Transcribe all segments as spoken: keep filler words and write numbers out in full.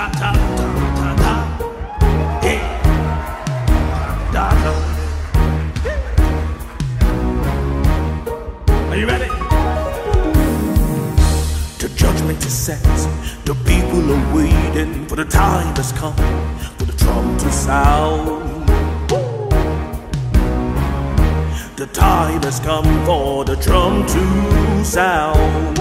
ta ta ta. Hey. Da da. Are you ready? The judgment is set. The people are waiting for the time has come for the drum to sound. The time has come for the drum to sound.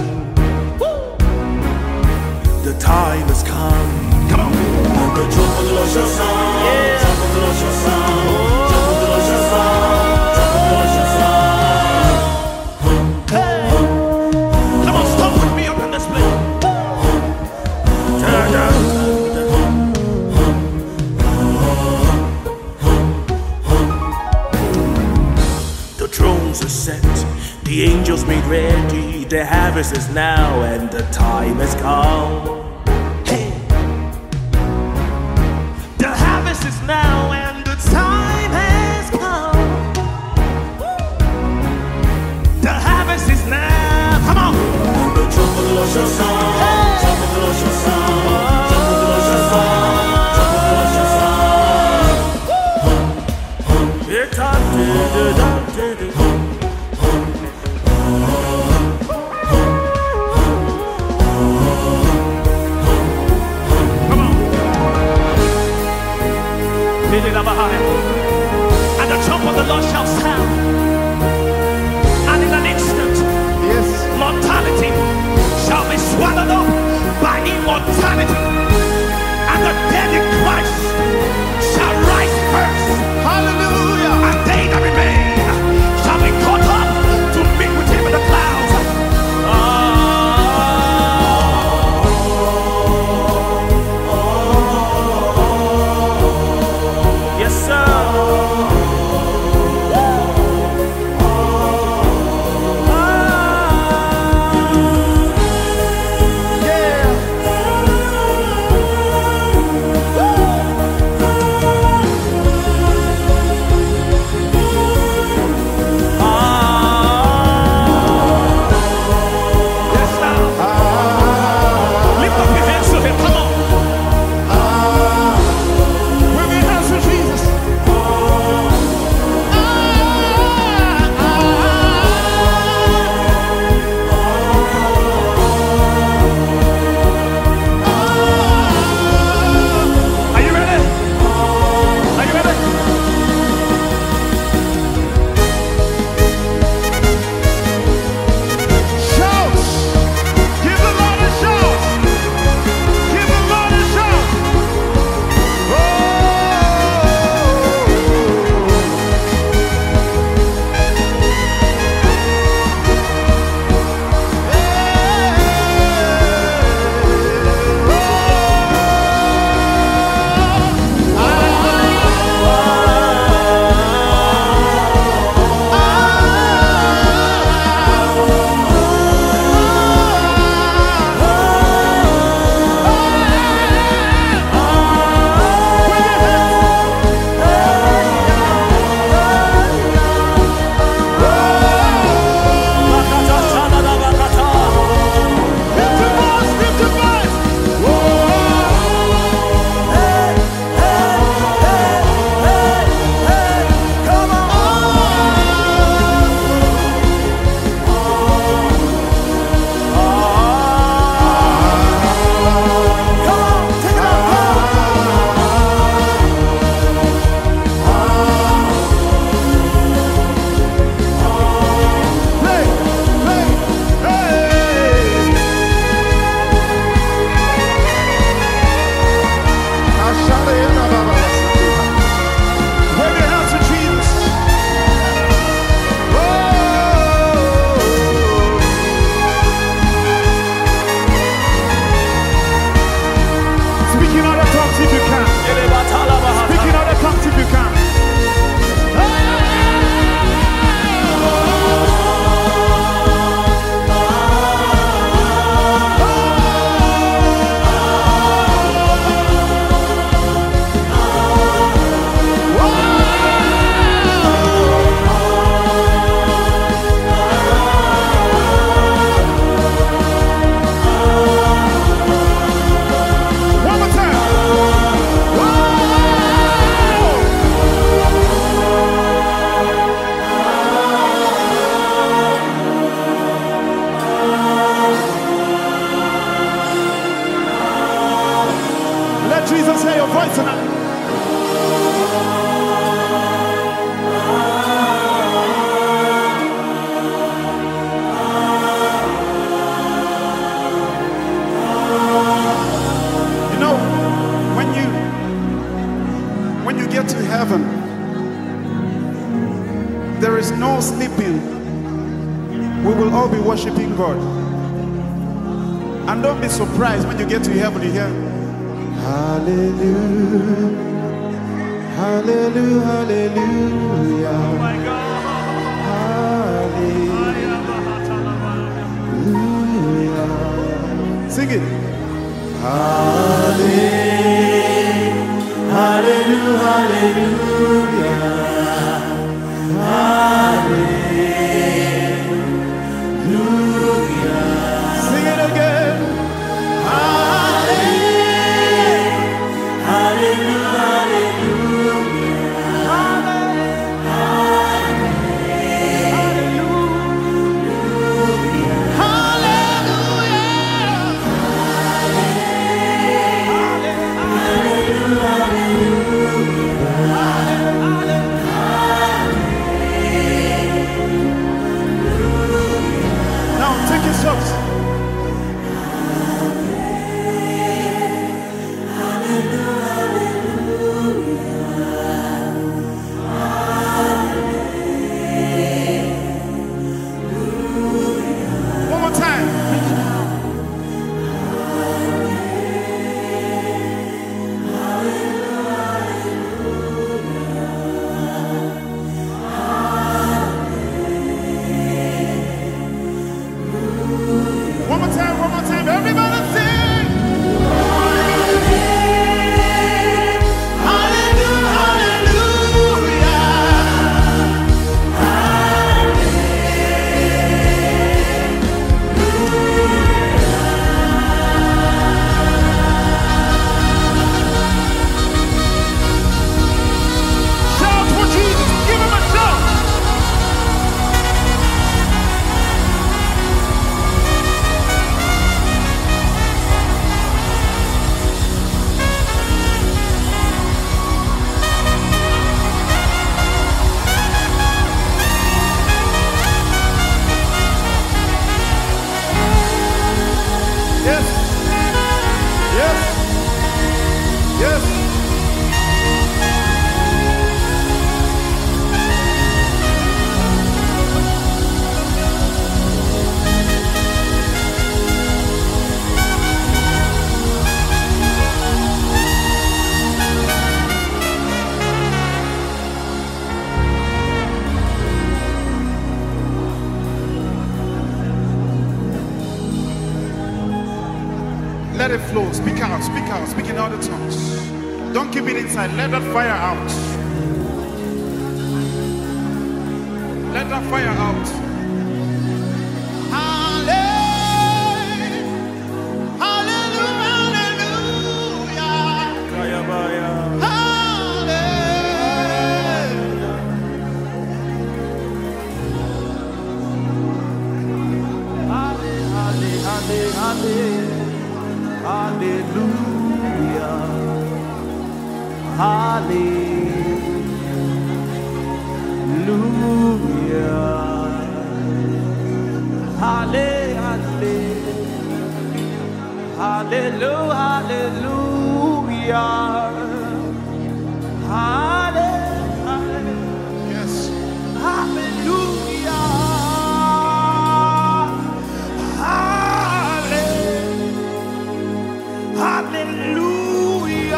The time has come. Come on. The drum of the Lord shall sound. Yeah. Drum of the Lord shall sound. Oh. Drum of the Lord shall sound. Drum of the Lord shall sound. Hey. Come on, stop with me up in this place. Da, da, da. The thrones are set. The angels made ready. The harvest is now and the time has come. Hey. The harvest is now and the time has come. The harvest is now. Come on. The trump of the Lord shall sound. Hey. Trump of the Lord shall sound. Trump of the Lord shall sound. Trump of the Lord shall sound. It's time to do that. Did it voice tonight. You know, when you when you get to heaven, there is no sleeping. We will all be worshiping God. And don't be surprised when you get to heaven, you hear hallelujah, hallelujah, hallelujah. Oh my God. Hallelujah. Sing it. Hallelujah, hallelujah, hallelujah. Hallelujah. Sing it again. Hallelujah, hallelujah, hallelujah. Hallelujah, hallelujah. Now take your steps. One more time. One more time, one more time. Everybody sing. Hallelujah, hallelujah. Shout for Jesus. Give him a shout. Yes. Yes. Yes. Let it flow. Speak out, speak out, speak in other tongues. Don't keep it inside. Let that fire out. Let that fire out. Hallelujah, hallelujah, hallelujah. Hallelujah, hallelujah, hallelujah, hallelujah, hallelujah, Yes. hallelujah, hallelujah, hallelujah,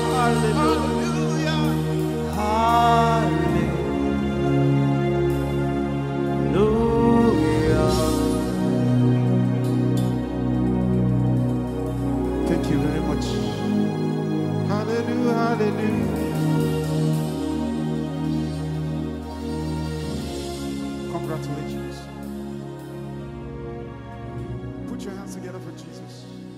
hallelujah. Thank you very much. Hallelujah, hallelujah. Congratulations. Put your hands together for Jesus.